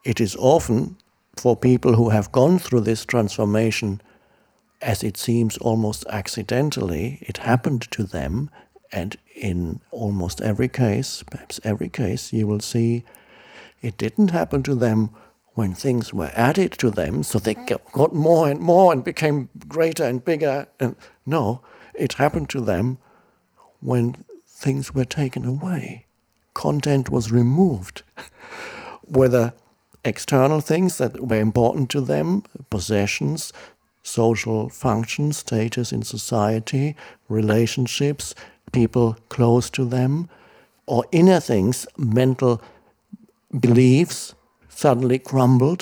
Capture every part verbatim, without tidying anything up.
it is often, for people who have gone through this transformation, as it seems almost accidentally, it happened to them, and in almost every case, perhaps every case, you will see it didn't happen to them when things were added to them, so they got more and more and became greater and bigger. And no, it happened to them when things were taken away. Content was removed. Whether external things that were important to them, possessions, social function, status in society, relationships, people close to them, or inner things, mental beliefs, suddenly crumbled.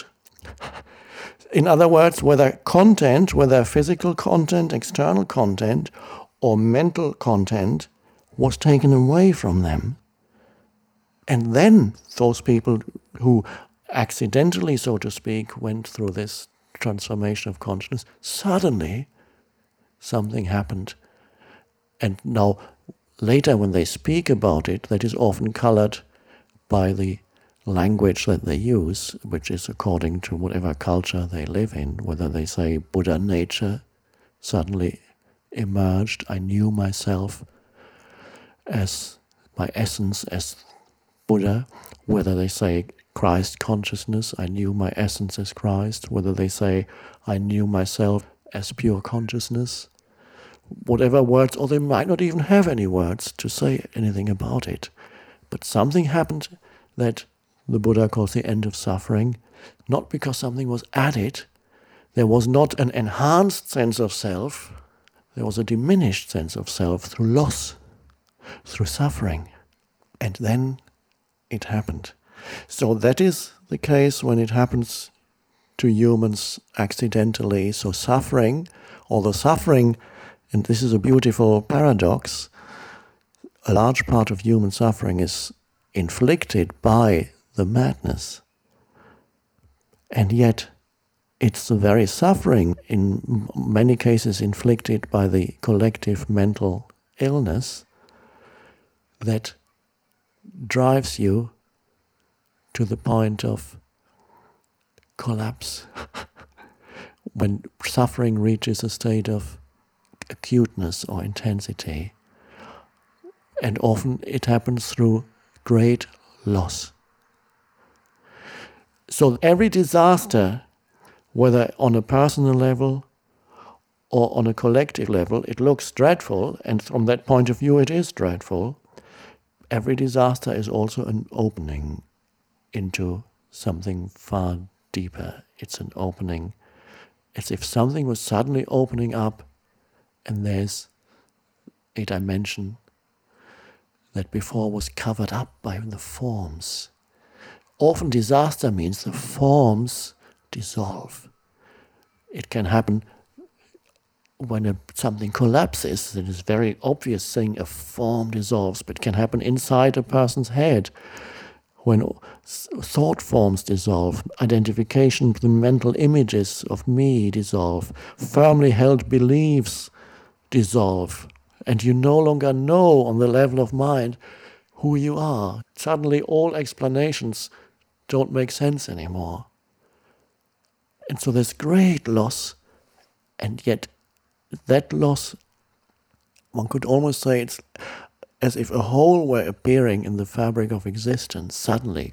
In other words, whether content, whether physical content, external content, or mental content was taken away from them. And then those people who accidentally, so to speak, went through this transformation of consciousness, suddenly something happened. And now, later when they speak about it, that is often colored by the language that they use, which is according to whatever culture they live in. Whether they say Buddha nature suddenly emerged, I knew myself as my essence as Buddha, whether they say Christ consciousness, I knew my essence as Christ, whether they say I knew myself as pure consciousness, whatever words, or they might not even have any words to say anything about it. But something happened that the Buddha calls the end of suffering, not because something was added. There was not an enhanced sense of self, there was a diminished sense of self through loss, through suffering. And then it happened. So that is the case when it happens to humans accidentally. So suffering, although suffering, and this is a beautiful paradox, a large part of human suffering is inflicted by the madness. And yet it's the very suffering, in many cases inflicted by the collective mental illness, that drives you to the point of collapse. When suffering reaches a state of acuteness or intensity. And often it happens through great loss. So every disaster, whether on a personal level or on a collective level, it looks dreadful, and from that point of view it is dreadful. Every disaster is also an opening into something far deeper. It's an opening. It's if something was suddenly opening up and there's a dimension that before was covered up by the forms. Often disaster means the forms dissolve. It can happen when a, something collapses. It is a very obvious thing, a form dissolves, but it can happen inside a person's head. When thought forms dissolve, identification with the mental images of me dissolve, firmly held beliefs dissolve, and you no longer know on the level of mind who you are. Suddenly all explanations don't make sense anymore. And so there's great loss, and yet that loss, one could almost say it's as if a hole were appearing in the fabric of existence suddenly.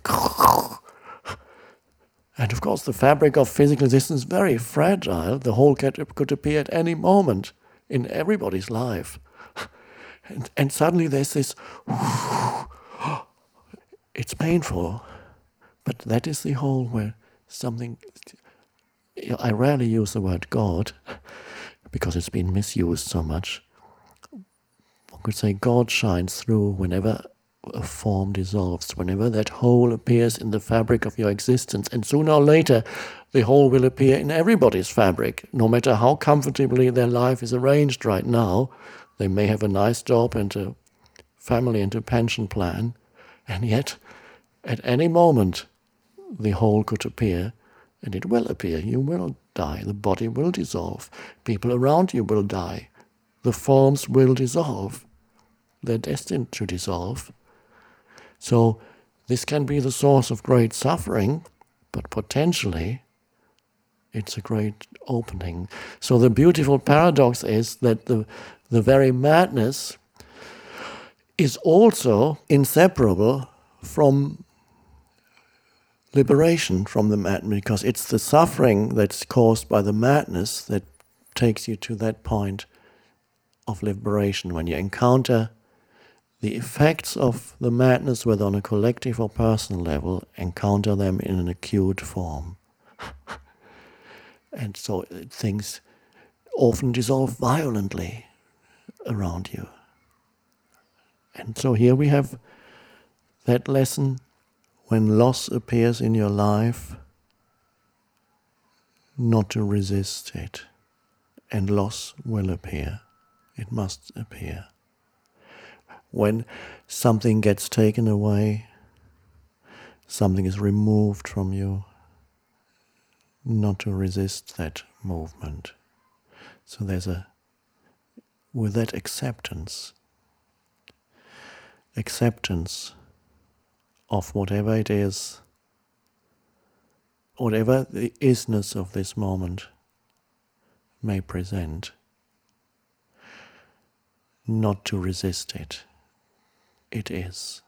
And of course the fabric of physical existence is very fragile. The hole could, could appear at any moment in everybody's life. And, and suddenly there's this, it's painful, but that is the hole where something, I rarely use the word God, because it's been misused so much. One could say God shines through whenever a form dissolves, whenever that hole appears in the fabric of your existence, and sooner or later the hole will appear in everybody's fabric, no matter how comfortably their life is arranged right now. They may have a nice job and a family and a pension plan, and yet at any moment the hole could appear, and it will appear. You will die, the body will dissolve, people around you will die, the forms will dissolve, they're destined to dissolve. So this can be the source of great suffering, but potentially it's a great opening. So the beautiful paradox is that the, the very madness is also inseparable from liberation from the madness, because it's the suffering that's caused by the madness that takes you to that point of liberation. When you encounter the effects of the madness, whether on a collective or personal level, encounter them in an acute form. And so things often dissolve violently around you. And so here we have that lesson: when loss appears in your life, not to resist it. And loss will appear. It must appear. When something gets taken away, something is removed from you, not to resist that movement. So there's a, with that acceptance, acceptance of whatever it is, whatever the isness of this moment may present, not to resist it. It is.